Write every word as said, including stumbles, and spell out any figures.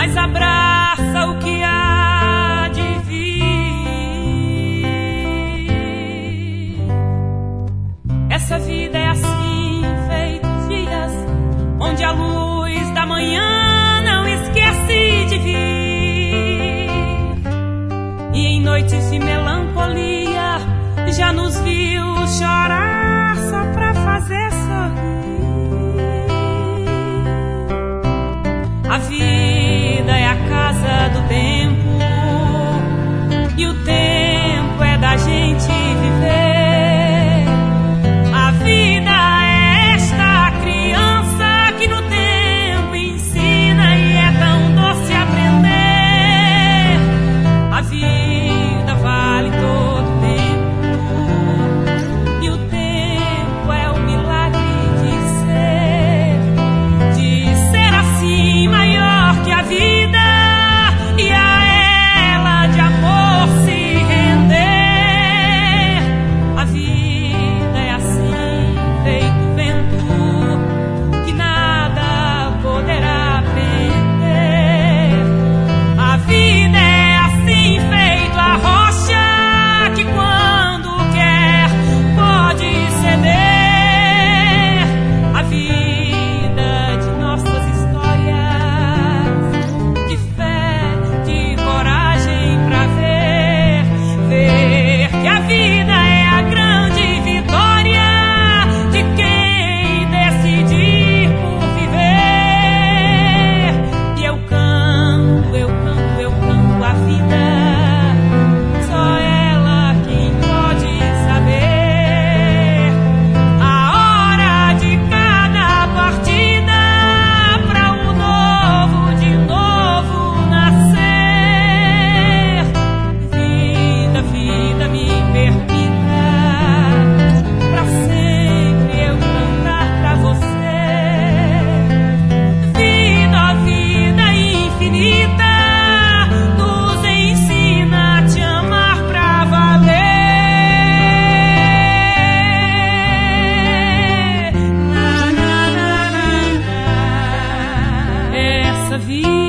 mas abraça o que há de vir. Essa vida é assim, feitos dias onde a luz da manhã não esquece de vir, e em noites de melancolia já nos viu chorar só pra fazer sorrir. A vida é a casa do tempo, e o tempo é da gente viver. A vida é esta criança que no tempo ensina, e é tão doce aprender. A vida vale todo o tempo, e o tempo é o milagre de ser, de ser assim maior que a vida, e a ela de amor se render. A vida é assim, feito vento, que nada poderá perder. A vida é assim, feito a rocha, que quando quer pode ceder. A vida de nossas histórias, de fé, de coragem pra ver, ver que a vida é a grande vitória de quem decidir por viver. E eu canto, eu canto, eu canto a vida, só ela quem pode saber a hora de cada partida, pra o novo de novo nascer. Vida, vida, me permita pra sempre eu cantar pra você. Vida, vida infinita, nos ensina a te amar pra valer. Na, na, na, na, na. Essa vida